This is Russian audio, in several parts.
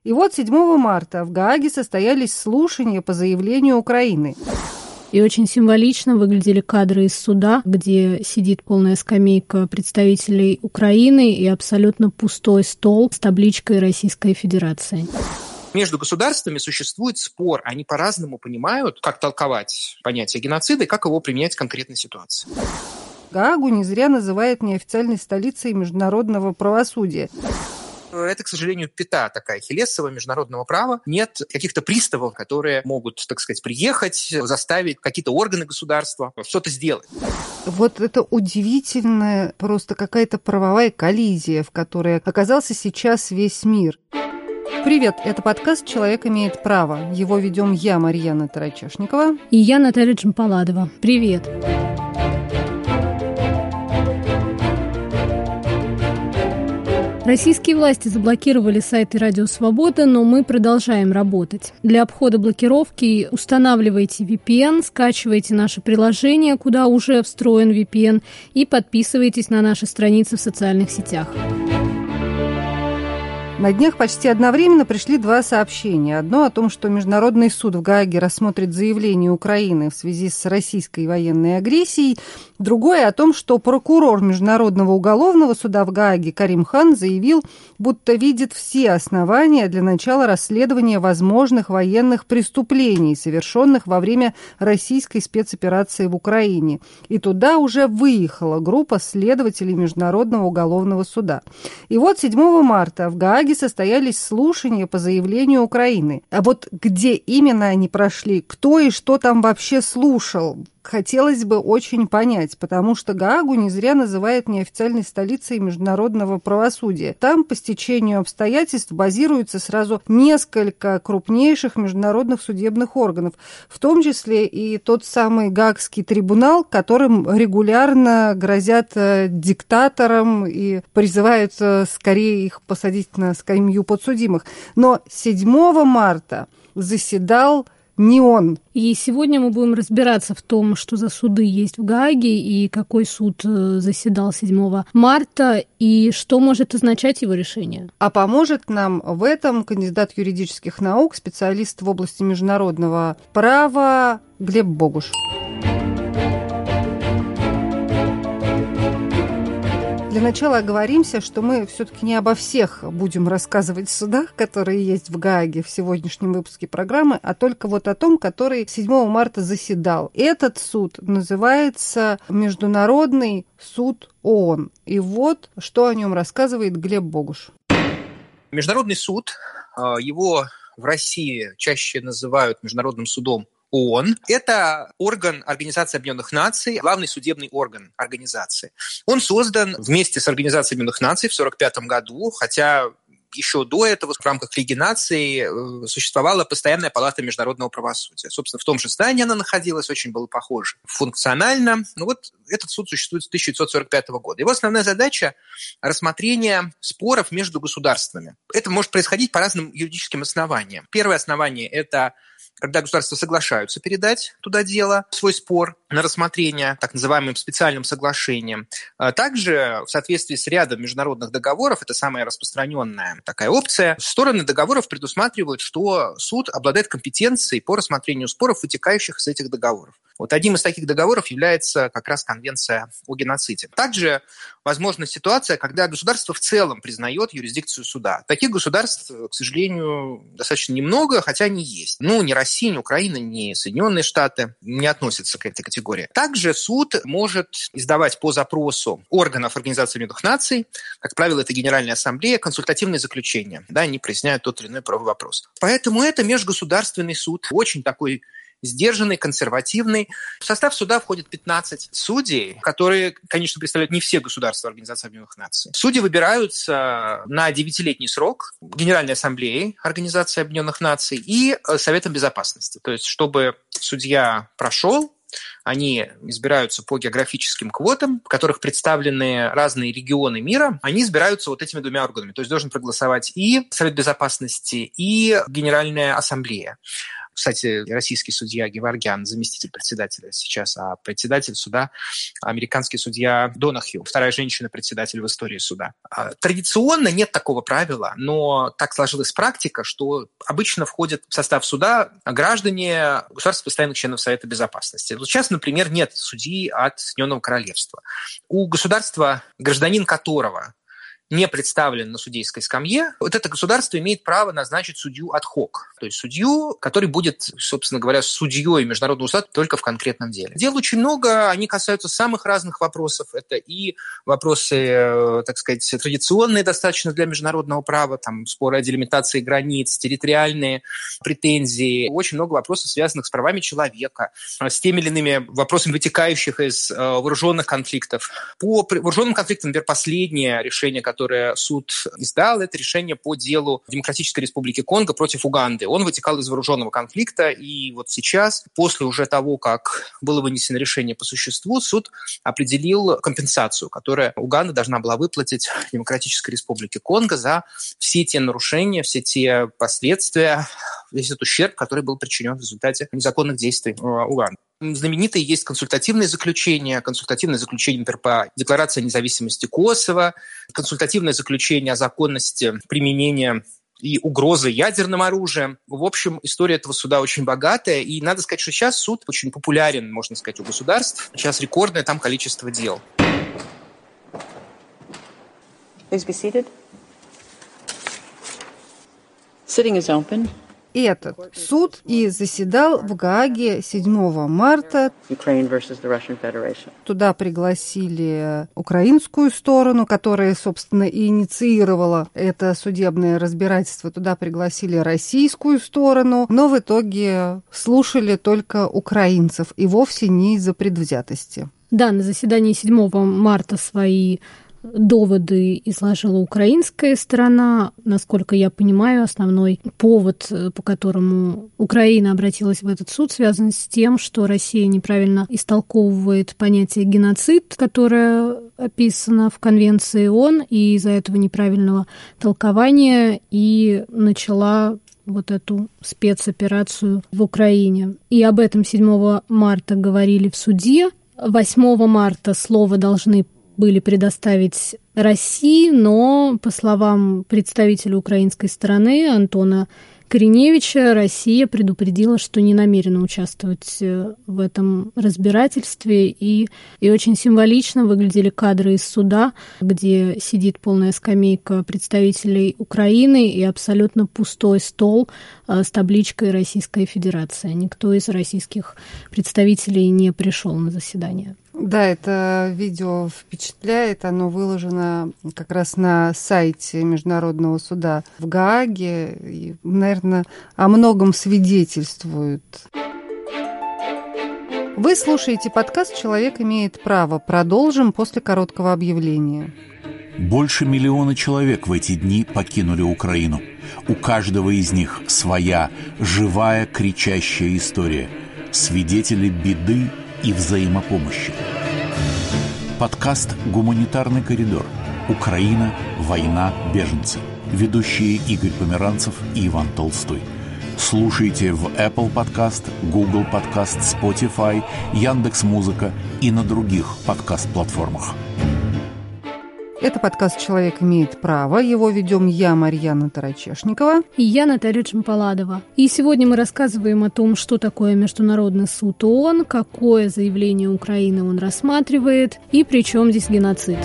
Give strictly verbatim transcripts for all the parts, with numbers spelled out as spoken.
И вот седьмого марта в Гааге состоялись слушания по заявлению Украины. И очень символично выглядели кадры из суда, где сидит полная скамейка представителей Украины и абсолютно пустой стол с табличкой Российской Федерации. Между государствами существует спор. Они по-разному понимают, как толковать понятие геноцида и как его применять в конкретной ситуации. Гаагу не зря называют неофициальной столицей международного правосудия. Это, к сожалению, пята такая ахиллесова международного права. Нет каких-то приставов, которые могут, так сказать, приехать, заставить какие-то органы государства что-то сделать. Вот это удивительная просто какая-то правовая коллизия, в которой оказался сейчас весь мир. Привет, это подкаст «Человек имеет право». Его ведем я, Марьяна Тарачешникова. И я, Наталья Джампаладова. Привет. Российские власти заблокировали сайты Радио Свобода, но мы продолжаем работать. Для обхода блокировки устанавливайте ви пи эн, скачивайте наше приложение, куда уже встроен ви пи эн, и подписывайтесь на наши страницы в социальных сетях. На днях почти одновременно пришли два сообщения. Одно о том, что Международный суд в Гааге рассмотрит заявление Украины в связи с российской военной агрессией. Другое о том, что прокурор Международного уголовного суда в Гааге Карим Хан заявил, будто видит все основания для начала расследования возможных военных преступлений, совершенных во время российской спецоперации в Украине. И туда уже выехала группа следователей Международного уголовного суда. И вот седьмого марта в Гааге состоялись слушания по заявлению Украины. А вот где именно они прошли, кто и что там вообще слушал, хотелось бы очень понять, потому что Гаагу не зря называют неофициальной столицей международного правосудия. Там по стечению обстоятельств базируется сразу несколько крупнейших международных судебных органов, в том числе и тот самый Гаагский трибунал, которым регулярно грозят диктаторам и призывают скорее их посадить на скамью подсудимых. Но седьмого марта заседал не он. И сегодня мы будем разбираться в том, что за суды есть в Гааге и какой суд заседал седьмого марта и что может означать его решение. А поможет нам в этом кандидат юридических наук, специалист в области международного права Глеб Богуш. Для начала оговоримся, что мы все-таки не обо всех будем рассказывать в судах, которые есть в Гааге в сегодняшнем выпуске программы, а только вот о том, который седьмого марта заседал. Этот суд называется Международный суд ООН. И вот что о нем рассказывает Глеб Богуш. Международный суд, его в России чаще называют Международным судом ООН. Это орган Организации Объединенных Наций, главный судебный орган организации. Он создан вместе с Организацией Объединенных Наций в сорок пятом году, хотя еще до этого в рамках Лиги наций существовала постоянная палата международного правосудия. Собственно, в том же здании она находилась, очень было похоже функционально. Но вот этот суд существует с тысяча девятьсот сорок пятого года. Его основная задача – рассмотрение споров между государствами. Это может происходить по разным юридическим основаниям. Первое основание – это когда государства соглашаются передать туда дело, свой спор на рассмотрение так называемым специальным соглашением. Также в соответствии с рядом международных договоров, это самая распространенная такая опция, стороны договоров предусматривают, что суд обладает компетенцией по рассмотрению споров, вытекающих из этих договоров. Вот одним из таких договоров является как раз Конвенция о геноциде. Также возможна ситуация, когда государство в целом признает юрисдикцию суда. Таких государств, к сожалению, достаточно немного, хотя они есть. Ну, ни Россия, ни Украина, ни Соединенные Штаты не относятся к этой категории. Также суд может издавать по запросу органов Организации Объединенных Наций, как правило, это Генеральная Ассамблея, консультативные заключения. Да, они проясняют тот или иной правовой вопрос. Поэтому это межгосударственный суд, очень такой сдержанный, консервативный. В состав суда входит пятнадцать судей, которые, конечно, представляют не все государства Организации Объединенных Наций. Судьи выбираются на девятилетний срок Генеральной Ассамблеей Организации Объединенных Наций и Советом Безопасности. То есть, чтобы судья прошел, они избираются по географическим квотам, в которых представлены разные регионы мира. Они избираются вот этими двумя органами. То есть должен проголосовать и Совет Безопасности, и Генеральная Ассамблея. Кстати, российский судья Геворгян, заместитель председателя сейчас, а председатель суда – американский судья Донахью, вторая женщина-председатель в истории суда. Традиционно нет такого правила, но так сложилась практика, что обычно входят в состав суда граждане государств, постоянных членов Совета Безопасности. Вот сейчас, например, нет судьи от Соединенного Королевства. У государства, гражданин которого не представлен на судейской скамье, вот это государство имеет право назначить судью ад-хок, то есть судью, который будет, собственно говоря, судьей международного суда только в конкретном деле. Дел очень много, они касаются самых разных вопросов. Это и вопросы, так сказать, традиционные достаточно для международного права, там споры о делимитации границ, территориальные претензии, очень много вопросов, связанных с правами человека, с теми или иными вопросами, вытекающих из вооруженных конфликтов. По вооруженным конфликтам, например, последнее решение, которое которое суд издал, это решение по делу Демократической Республики Конго против Уганды. Он вытекал из вооруженного конфликта, и вот сейчас, после уже того, как было вынесено решение по существу, суд определил компенсацию, которую Уганда должна была выплатить Демократической Республике Конго за все те нарушения, все те последствия, весь этот ущерб, который был причинен в результате незаконных действий Уганды. Знаменитые есть консультативные заключения, консультативное заключение, например, по Декларации о независимости Косово, консультативное заключение о законности применения и угрозы ядерным оружием. В общем, история этого суда очень богатая, и надо сказать, что сейчас суд очень популярен, можно сказать, у государств. Сейчас рекордное там количество дел. Please be seated. Sitting is open. Этот суд и заседал в Гааге седьмого марта. Туда пригласили украинскую сторону, которая, собственно, и инициировала это судебное разбирательство. Туда пригласили российскую сторону, но в итоге слушали только украинцев, и вовсе не из-за предвзятости. Да, на заседании седьмого марта свои доводы изложила украинская сторона. Насколько я понимаю, основной повод, по которому Украина обратилась в этот суд, связан с тем, что Россия неправильно истолковывает понятие геноцид, которое описано в Конвенции ООН, и из-за этого неправильного толкования и начала вот эту спецоперацию в Украине. И об этом седьмого марта говорили в суде. восьмого марта слово должны были предоставить России, но, по словам представителя украинской стороны Антона Кореневича, Россия предупредила, что не намерена участвовать в этом разбирательстве, и, и очень символично выглядели кадры из суда, где сидит полная скамейка представителей Украины и абсолютно пустой стол с табличкой «Российская Федерация». Никто из российских представителей не пришел на заседание. Да, это видео впечатляет. Оно выложено как раз на сайте Международного суда в Гааге. И, наверное, о многом свидетельствует. Вы слушаете подкаст «Человек имеет право». Продолжим после короткого объявления. Больше миллиона человек в эти дни покинули Украину. У каждого из них своя живая кричащая история. Свидетели беды и взаимопомощи. Подкаст «Гуманитарный коридор. Украина. Война. Беженцы». Ведущие Игорь Померанцев и Иван Толстой. Слушайте в Apple Podcast, Google Podcast, Spotify, Яндекс.Музыка и на других подкаст-платформах. Это подкаст «Человек имеет право». Его ведем я, Марьяна Тарачешникова. И я, Наталья Джампаладова. И сегодня мы рассказываем о том, что такое Международный суд ООН, какое заявление Украины он рассматривает и при чем здесь геноцид.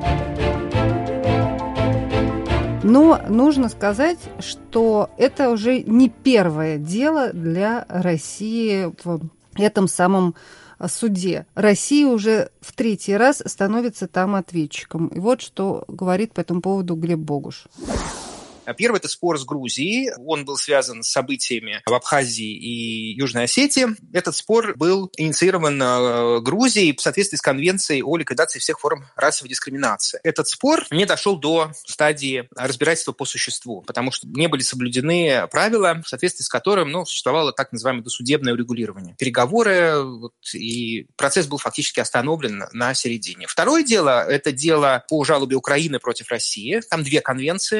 Но нужно сказать, что это уже не первое дело для России в этом самом суде. Россия уже в третий раз становится там ответчиком. И вот что говорит по этому поводу Глеб Богуш. Первый – это спор с Грузией. Он был связан с событиями в Абхазии и Южной Осетии. Этот спор был инициирован Грузией в соответствии с Конвенцией о ликвидации всех форм расовой дискриминации. Этот спор не дошел до стадии разбирательства по существу, потому что не были соблюдены правила, в соответствии с которым ну, существовало так называемое досудебное урегулирование. Переговоры, вот, и процесс был фактически остановлен на середине. Второе дело – это дело по жалобе Украины против России. Там две конвенции.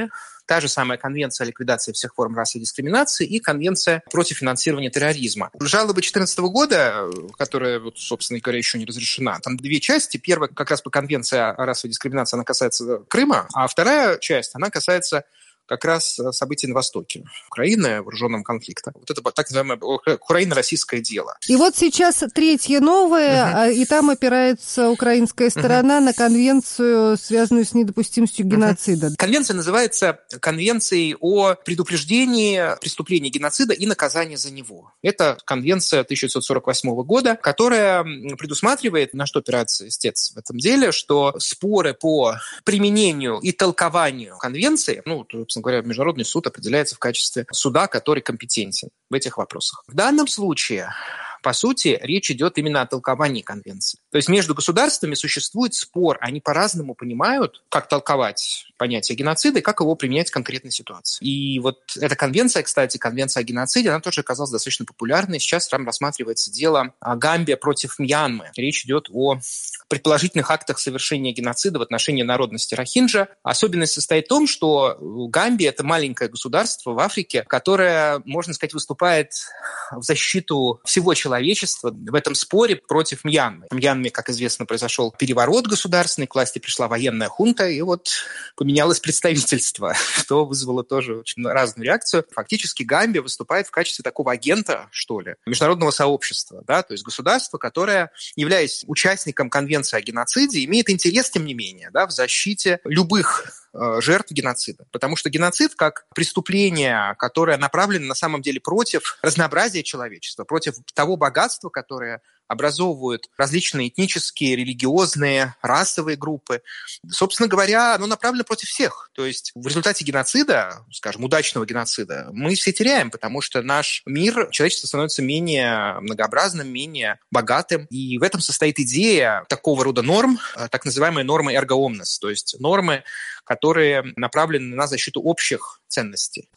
та же самая Конвенция о ликвидации всех форм расовой дискриминации и Конвенция против финансирования терроризма. Жалоба две тысячи четырнадцатого года, которая, собственно говоря, еще не разрешена, там две части. Первая как раз по Конвенции о расовой дискриминации, она касается Крыма, а вторая часть, она касается как раз событий на Востоке Украины, вооруженного конфликта. Вот это так называемое украино-российское дело. И вот сейчас третье новое, uh-huh. и там опирается украинская сторона uh-huh. на конвенцию, связанную с недопустимостью геноцида. Uh-huh. Конвенция называется Конвенцией о предупреждении преступления геноцида и наказания за него. Это конвенция тысяча девятьсот сорок восьмого года, которая предусматривает, на что опирается истец в этом деле, что споры по применению и толкованию конвенции, ну, говоря, Международный суд определяется в качестве суда, который компетентен в этих вопросах. В данном случае, по сути, речь идет именно о толковании конвенции. То есть между государствами существует спор, они по-разному понимают, как толковать понятие геноцида и как его применять в конкретной ситуации. И вот эта конвенция, кстати, конвенция о геноциде, она тоже оказалась достаточно популярной. Сейчас там рассматривается дело Гамбия против Мьянмы. Речь идет о предположительных актах совершения геноцида в отношении народности рохинджа. Особенность состоит в том, что Гамбия – это маленькое государство в Африке, которое, можно сказать, выступает в защиту всего человечества в этом споре против Мьянмы. В Мьянме, как известно, произошел переворот государственный, к власти пришла военная хунта, и вот поменялось представительство, что вызвало тоже очень разную реакцию. Фактически Гамбия выступает в качестве такого агента, что ли, международного сообщества, да, то есть государство, которое, являясь участником конвенции о геноциде, имеет интерес, тем не менее, да, в защите любых жертв геноцида. Потому что геноцид как преступление, которое направлено на самом деле против разнообразия человечества, против того богатства, которое образовывают различные этнические, религиозные, расовые группы. Собственно говоря, оно направлено против всех. То есть в результате геноцида, скажем, удачного геноцида, мы все теряем, потому что наш мир, человечество становится менее многообразным, менее богатым. И в этом состоит идея такого рода норм, так называемые нормы erga omnes, то есть нормы, которые направлены на защиту общих ценностей.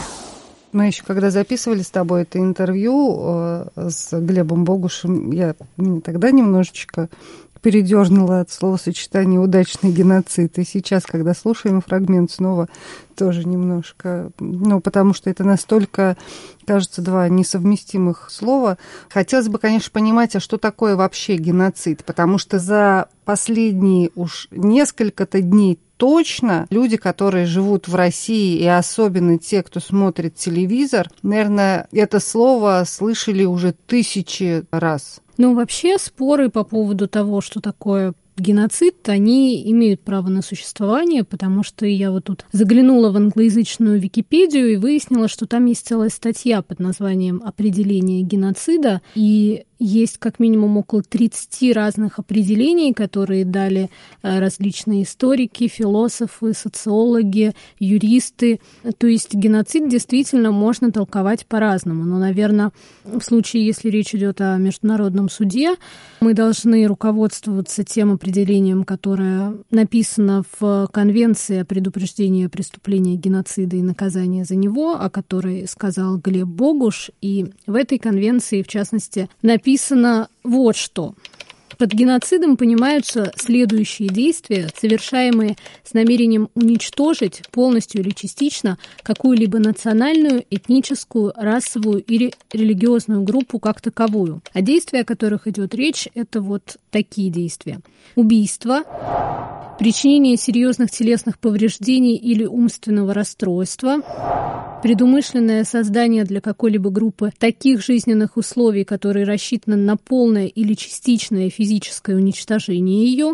Мы еще когда записывали с тобой это интервью э, с Глебом Богушем, я тогда немножечко передернула от словосочетания «удачный геноцид». И сейчас, когда слушаем фрагмент, снова тоже немножко, ну, потому что это настолько, кажется, два несовместимых слова. Хотелось бы, конечно, понимать, а что такое вообще геноцид, потому что за последние уж несколько-то дней точно люди, которые живут в России, и особенно те, кто смотрит телевизор, наверное, это слово слышали уже тысячи раз. Ну, вообще споры по поводу того, что такое геноцид, они имеют право на существование, потому что я вот тут заглянула в англоязычную Википедию и выяснила, что там есть целая статья под названием «Определение геноцида», и есть как минимум около тридцати разных определений, которые дали различные историки, философы, социологи, юристы. То есть геноцид действительно можно толковать по-разному. Но, наверное, в случае, если речь идет о международном суде, мы должны руководствоваться тем определением, которое написано в Конвенции о предупреждении преступления геноцида и наказания за него, о которой сказал Глеб Богуш. И в этой конвенции, в частности, написано Написано вот что. Под геноцидом понимаются следующие действия, совершаемые с намерением уничтожить полностью или частично какую-либо национальную, этническую, расовую или религиозную группу как таковую. А действия, о которых идет речь, это вот такие действия. Убийство, причинение серьезных телесных повреждений или умственного расстройства, предумышленное создание для какой-либо группы таких жизненных условий, которые рассчитаны на полное или частичное физическое уничтожение ее,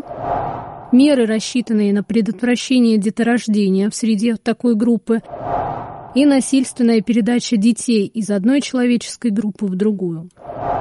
меры, рассчитанные на предотвращение деторождения в среде такой группы, и насильственная передача детей из одной человеческой группы в другую.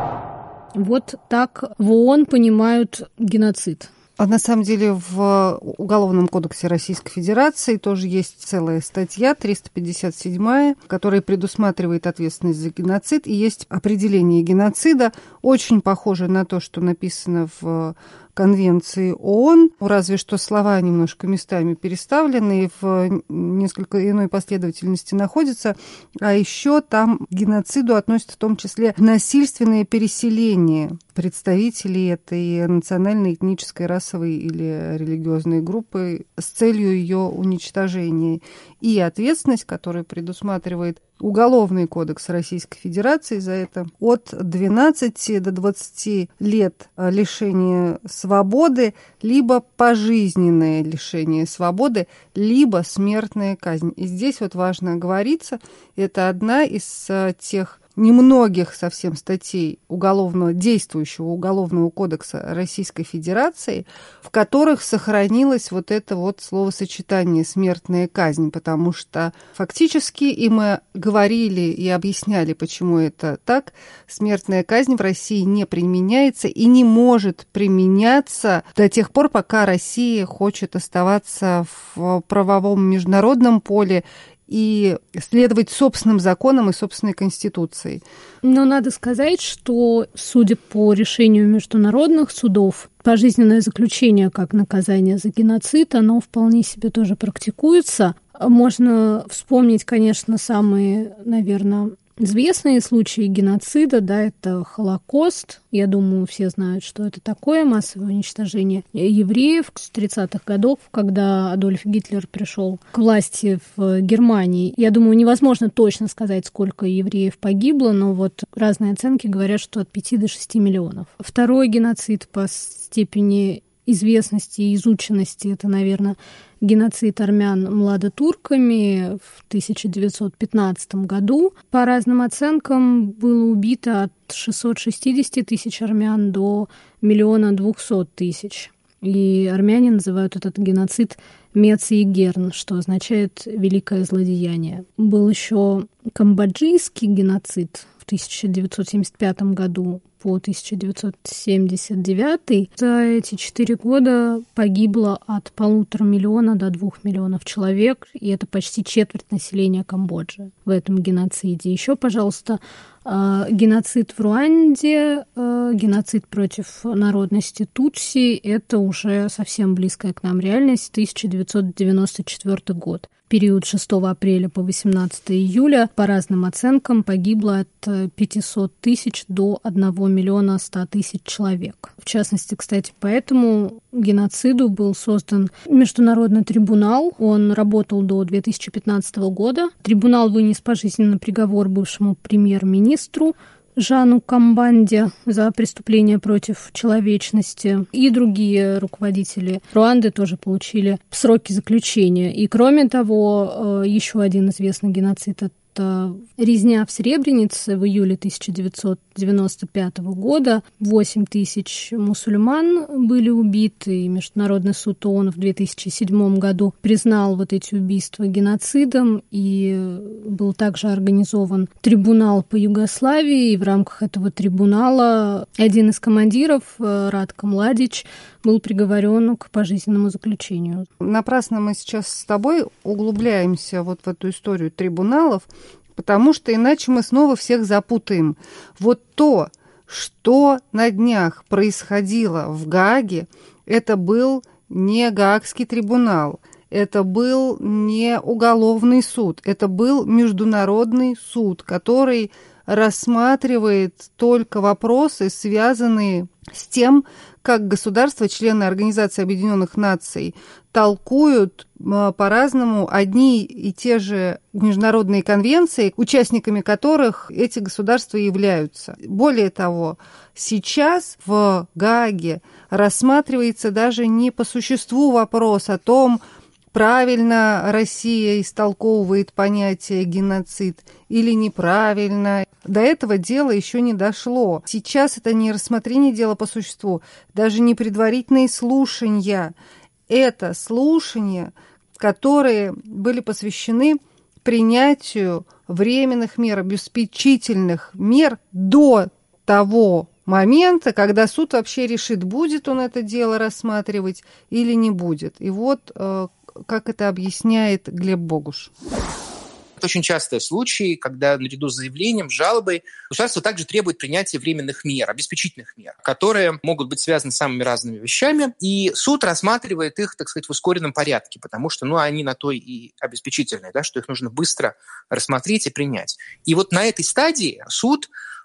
Вот так в ООН понимают геноцид. А на самом деле в Уголовном кодексе Российской Федерации тоже есть целая статья, триста пятьдесят седьмая, которая предусматривает ответственность за геноцид. И есть определение геноцида, очень похоже на то, что написано в Конвенции ООН, разве что слова немножко местами переставлены и в несколько иной последовательности находятся. А еще там к геноциду относятся в том числе насильственное переселение представителей этой национальной, этнической, расовой или религиозной группы с целью ее уничтожения. И ответственность, которая предусматривает Уголовный кодекс Российской Федерации за это, от двенадцати до двадцати лет лишения свободы, либо пожизненное лишение свободы, либо смертная казнь. И здесь вот важно оговориться, это одна из тех немногих совсем статей уголовного, действующего Уголовного кодекса Российской Федерации, в которых сохранилось вот это вот словосочетание «смертная казнь», потому что фактически, и мы говорили и объясняли, почему это так, смертная казнь в России не применяется и не может применяться до тех пор, пока Россия хочет оставаться в правовом международном поле и следовать собственным законам и собственной конституции. Но надо сказать, что, судя по решению международных судов, пожизненное заключение как наказание за геноцид, оно вполне себе тоже практикуется. Можно вспомнить, конечно, самые, наверное, известные случаи геноцида, да, это Холокост. Я думаю, все знают, что это такое, массовое уничтожение евреев с тридцатых годов, когда Адольф Гитлер пришел к власти в Германии. Я думаю, невозможно точно сказать, сколько евреев погибло, но вот разные оценки говорят, что от пяти до шести миллионов. Второй геноцид по степени известности и изученности — это, наверное, геноцид армян младотурками в тысяча девятьсот пятнадцатом году. По разным оценкам было убито от шестисот шестидесяти тысяч армян до миллиона двухсот тысяч. И армяне называют этот геноцид Меци-Герн, что означает «великое злодеяние». Был еще камбоджийский геноцид в тысяча девятьсот семьдесят пятом году по тысяча девятьсот семьдесят девятый. За эти четыре года погибло от полутора миллиона до двух миллионов человек, и это почти четверть населения Камбоджи в этом геноциде. Еще, пожалуйста, геноцид в Руанде, геноцид против народности Тутси — это уже совсем близкая к нам реальность, тысяча девятьсот девяносто четвёртый год. В период с шестого апреля по восемнадцатого июля, по разным оценкам, погибло от пятисот тысяч до одного миллиона ста тысяч человек. В частности, кстати, по этому геноциду был создан международный трибунал. Он работал до две тысячи пятнадцатого года. Трибунал вынес пожизненный приговор бывшему премьер-министру Жану Камбанде за преступления против человечности. И другие руководители Руанды тоже получили сроки заключения. И кроме того, еще один известный геноцид — это резня в Сребренице в июле тысяча девятьсот девяносто пятого года. восемь тысяч мусульман были убиты, и Международный суд ООН в две тысячи седьмом году признал вот эти убийства геноцидом, и был также организован трибунал по Югославии, и в рамках этого трибунала один из командиров, Радко Младич, был приговорен к пожизненному заключению. Напрасно мы сейчас с тобой углубляемся вот в эту историю трибуналов, потому что иначе мы снова всех запутаем. Вот то, что на днях происходило в Гааге, это был не Гаагский трибунал, это был не уголовный суд, это был международный суд, который рассматривает только вопросы, связанные с тем, как государства, члены Организации Объединенных Наций, толкуют по-разному одни и те же международные конвенции, участниками которых эти государства являются. Более того, сейчас в Гааге рассматривается даже не по существу вопрос о том, правильно Россия истолковывает понятие геноцид или неправильно. До этого дела еще не дошло. Сейчас это не рассмотрение дела по существу, даже не предварительные слушания. Это слушания, которые были посвящены принятию временных мер, обеспечительных мер до того момента, когда суд вообще решит, будет он это дело рассматривать или не будет. И вот как это объясняет Глеб Богуш. Это очень частый случай, когда наряду с заявлением, жалобой, государство также требует принятия временных мер, обеспечительных мер, которые могут быть связаны с самыми разными вещами, и суд рассматривает их, так сказать, в ускоренном порядке, потому что ну, они на то и обеспечительные, да, что их нужно быстро рассмотреть и принять. И вот на этой стадии суд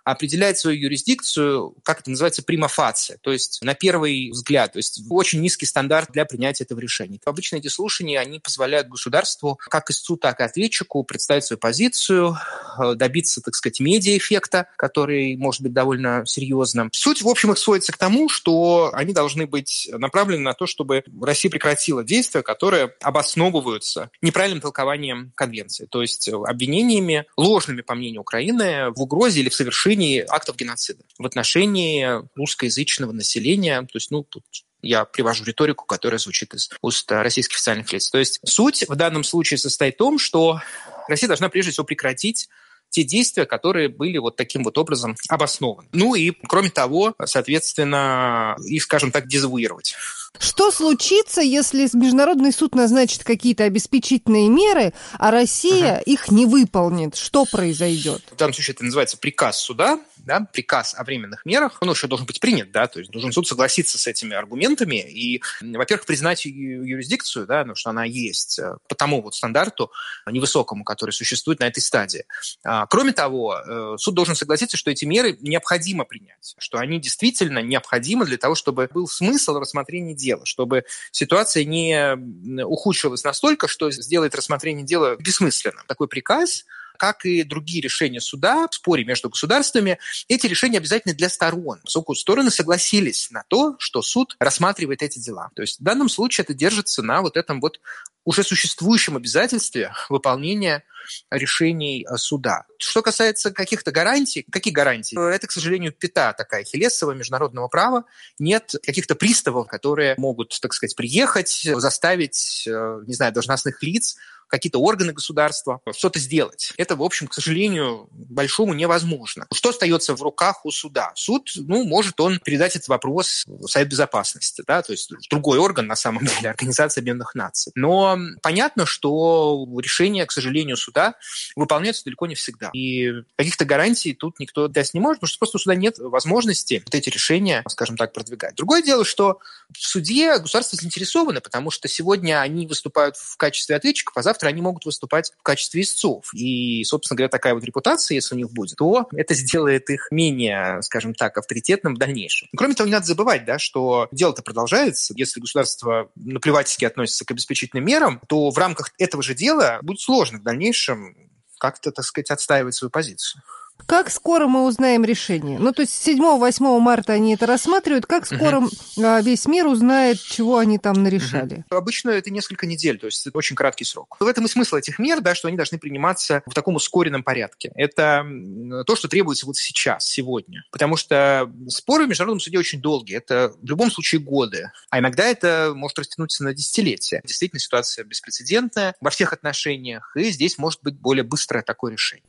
определяет свою юрисдикцию, как это называется, прима фаци, то есть на первый взгляд, то есть очень низкий стандарт для принятия этого решения. Обычно эти слушания, они позволяют государству, как истцу, так и ответчику, представить свою позицию, добиться, так сказать, медиаэффекта, который может быть довольно серьезным. Суть, в общем, их сводится к тому, что они должны быть направлены на то, чтобы Россия прекратила действия, которые обосновываются неправильным толкованием конвенции, то есть обвинениями, ложными, по мнению Украины, в угрозе или в совершении актов геноцида в отношении русскоязычного населения. То есть, ну, тут я привожу риторику, которая звучит из уст российских официальных лиц. То есть суть в данном случае состоит в том, что Россия должна прежде всего прекратить те действия, которые были вот таким вот образом обоснованы. Ну и, кроме того, соответственно, их, скажем так, дезавуировать. Что случится, если Международный суд назначит какие-то обеспечительные меры, а Россия uh-huh. их не выполнит? Что произойдет? В данном случае это называется приказ суда, да, приказ о временных мерах. Он еще должен быть принят, да, то есть должен суд согласиться с этими аргументами и, во-первых, признать юрисдикцию, да, ну, что она есть по тому вот стандарту невысокому, который существует на этой стадии. Кроме того, суд должен согласиться, что эти меры необходимо принять, что они действительно необходимы для того, чтобы был смысл рассмотрения дела, чтобы ситуация не ухудшилась настолько, что сделает рассмотрение дела бессмысленным. Такой приказ, как и другие решения суда в споре между государствами, эти решения обязательны для сторон, поскольку стороны согласились на то, что суд рассматривает эти дела. То есть в данном случае это держится на вот этом вот уже существующем обязательстве выполнения решений суда. Что касается каких-то гарантий, какие гарантии? Это, к сожалению, пята такая ахиллесова международного права. Нет каких-то приставов, которые могут, так сказать, приехать, заставить, не знаю, должностных лиц, какие-то органы государства что-то сделать. Это, в общем, к сожалению, большому невозможно. Что остается в руках у суда? Суд, ну, может он передать этот вопрос в Совет Безопасности, да, то есть другой орган, на самом деле, Организация Объединенных Наций. Но понятно, что решения, к сожалению, суда выполняются далеко не всегда. И каких-то гарантий тут никто дать не может, потому что просто у суда нет возможности вот эти решения, скажем так, продвигать. Другое дело, что в суде государства заинтересованы, потому что сегодня они выступают в качестве ответчиков, а завтра они могут выступать в качестве истцов. И, собственно говоря, такая вот репутация, если у них будет, то это сделает их менее, скажем так, авторитетным в дальнейшем. Но, кроме того, не надо забывать, да, что дело-то продолжается. Если государство наплевательски относится к обеспечительным мерам, то в рамках этого же дела будет сложно в дальнейшем как-то, так сказать, отстаивать свою позицию. Как скоро мы узнаем решение? Ну, то есть седьмого-восьмого марта они это рассматривают. Как скоро uh-huh. весь мир узнает, чего они там нарешали? Uh-huh. Обычно это несколько недель, то есть это очень краткий срок. В этом и смысл этих мер, да, что они должны приниматься в таком ускоренном порядке. Это то, что требуется вот сейчас, сегодня. Потому что споры в международном суде очень долгие. Это в любом случае годы. А иногда это может растянуться на десятилетия. Действительно, ситуация беспрецедентная во всех отношениях. И здесь может быть более быстрое такое решение.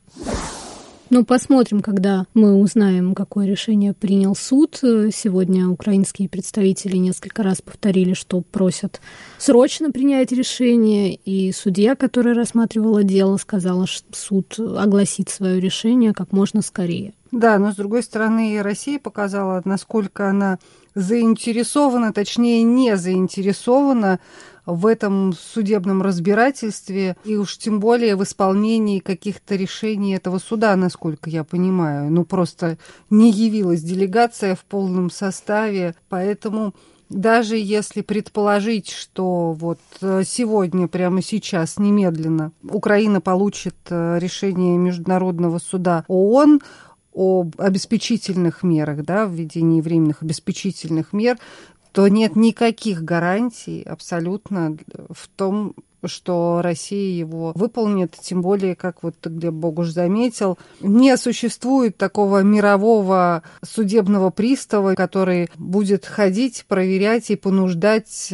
Ну, посмотрим, когда мы узнаем, какое решение принял суд. Сегодня украинские представители несколько раз повторили, что просят срочно принять решение. И судья, которая рассматривала дело, сказала, что суд огласит свое решение как можно скорее. Да, но, с другой стороны, и Россия показала, насколько она заинтересована, точнее, не заинтересована в этом судебном разбирательстве, и уж тем более в исполнении каких-то решений этого суда, насколько я понимаю. Ну, просто не явилась делегация в полном составе, поэтому даже если предположить, что вот сегодня, прямо сейчас, немедленно Украина получит решение Международного суда ООН об обеспечительных мерах, да, введении временных обеспечительных мер, то нет никаких гарантий абсолютно в том, что Россия его выполнит, тем более, как вот Глеб Богуш заметил, не существует такого мирового судебного пристава, который будет ходить, проверять и понуждать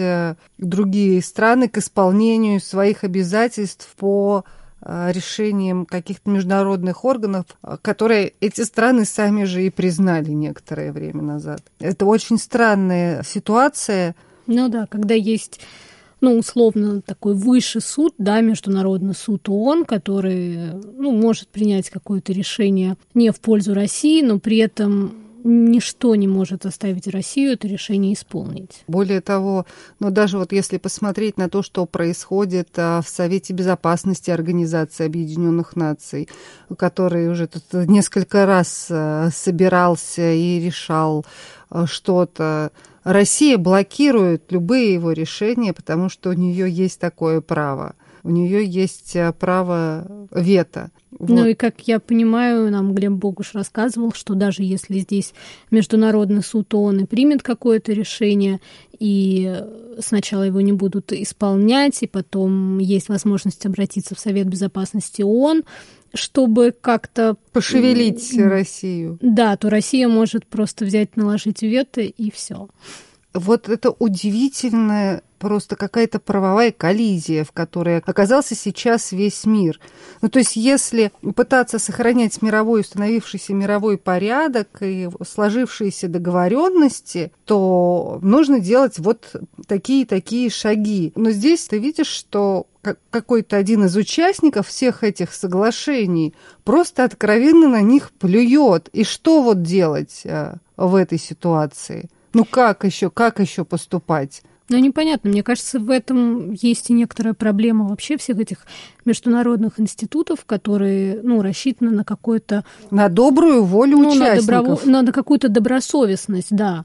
другие страны к исполнению своих обязательств по решениям каких-то международных органов, которые эти страны сами же и признали некоторое время назад. Это очень странная ситуация. Ну да, когда есть, ну, условно, такой высший суд, да, Международный суд ООН, который, ну, может принять какое-то решение не в пользу России, но при этом ничто не может заставить Россию это решение исполнить. Более того, ну даже вот если посмотреть на то, что происходит в Совете Безопасности Организации Объединенных Наций, который уже тут несколько раз собирался и решал что-то, Россия блокирует любые его решения, потому что у нее есть такое право. У нее есть право вето. Вот. Ну и, как я понимаю, нам Глеб Богуш рассказывал, что даже если здесь Международный суд ООН и примет какое-то решение, и сначала его не будут исполнять, и потом есть возможность обратиться в Совет Безопасности ООН, чтобы как-то... пошевелить Россию. Да, то Россия может просто взять, наложить вето, и все. Вот это удивительная просто какая-то правовая коллизия, в которой оказался сейчас весь мир. Ну, то есть, если пытаться сохранять мировой, установившийся мировой порядок и сложившиеся договоренности, то нужно делать вот такие-такие шаги. Но здесь ты видишь, что какой-то один из участников всех этих соглашений просто откровенно на них плюет. И что вот делать в этой ситуации? Ну, как еще, как еще поступать? Ну, непонятно. Мне кажется, в этом есть и некоторая проблема вообще всех этих международных институтов, которые, ну, рассчитаны на какое-то... На добрую волю ну, участников. На, добро... на, на какую-то добросовестность, да.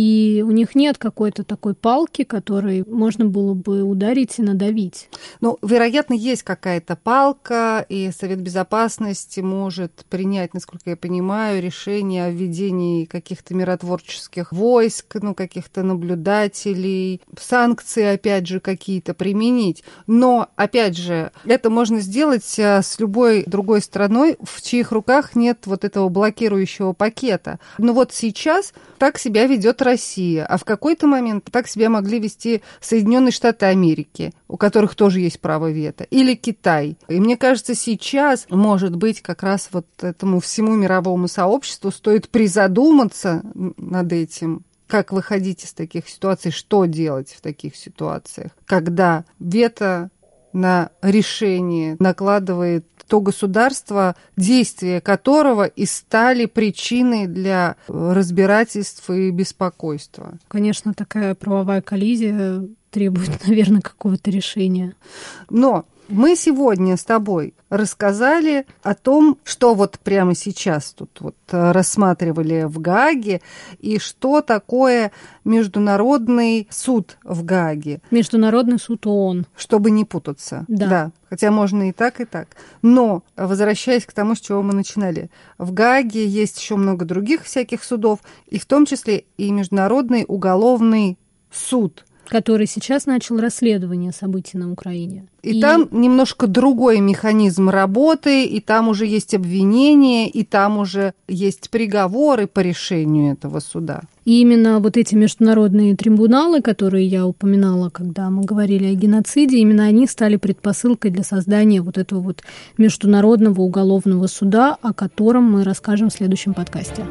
И у них нет какой-то такой палки, которой можно было бы ударить и надавить. Ну, вероятно, есть какая-то палка, и Совет Безопасности может принять, насколько я понимаю, решение о введении каких-то миротворческих войск, ну, каких-то наблюдателей, санкции, опять же, какие-то применить. Но, опять же, это можно сделать с любой другой страной, в чьих руках нет вот этого блокирующего пакета. Но вот сейчас так себя ведет Россия, а в какой-то момент так себя могли вести Соединенные Штаты Америки, у которых тоже есть право вето, или Китай. И мне кажется, сейчас, может быть, как раз вот этому всему мировому сообществу стоит призадуматься над этим, как выходить из таких ситуаций, что делать в таких ситуациях, когда вето на решение накладывает то государство, действия которого и стали причиной для разбирательств и беспокойства. Конечно, такая правовая коллизия требует, наверное, какого-то решения. Но мы сегодня с тобой рассказали о том, что вот прямо сейчас тут вот рассматривали в Гааге, и что такое Международный суд в Гааге. Международный суд ООН. Чтобы не путаться. Да. да. Хотя можно и так, и так. Но, возвращаясь к тому, с чего мы начинали, в Гааге есть еще много других всяких судов, и в том числе и Международный уголовный суд, который сейчас начал расследование событий на Украине. И, и там немножко другой механизм работы, и там уже есть обвинения, и там уже есть приговоры по решению этого суда. И именно вот эти международные трибуналы, которые я упоминала, когда мы говорили о геноциде, именно они стали предпосылкой для создания вот этого вот международного уголовного суда, о котором мы расскажем в следующем подкасте.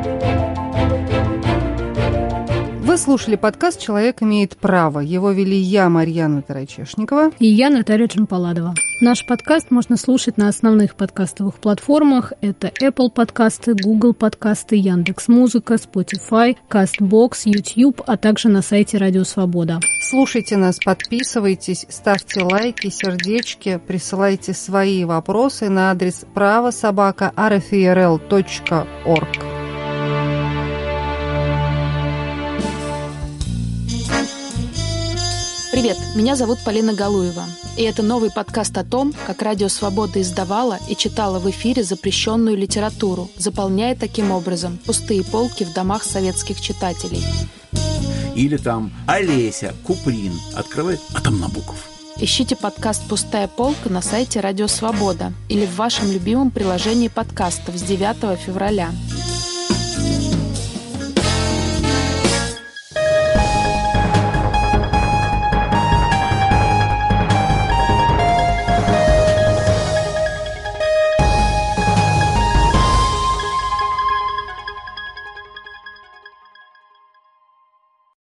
Вы слушали подкаст «Человек имеет право». Его вели я, Марьяна Тарачешникова. И я, Наталья Джампаладова. Наш подкаст можно слушать на основных подкастовых платформах. Это Apple подкасты, Google подкасты, Яндекс.Музыка, Spotify, Castbox, YouTube, а также на сайте Радио Свобода. Слушайте нас, подписывайтесь, ставьте лайки, сердечки, присылайте свои вопросы на адрес право собака ар эф и эр эл точка орг. Привет, меня зовут Полина Галуева, и это новый подкаст о том, как Радио Свобода издавала и читала в эфире запрещенную литературу, заполняя таким образом пустые полки в домах советских читателей. Или там Олеся, Куприн открывает, а там Набоков. Ищите подкаст «Пустая полка» на сайте Радио Свобода или в вашем любимом приложении подкастов с девятого февраля.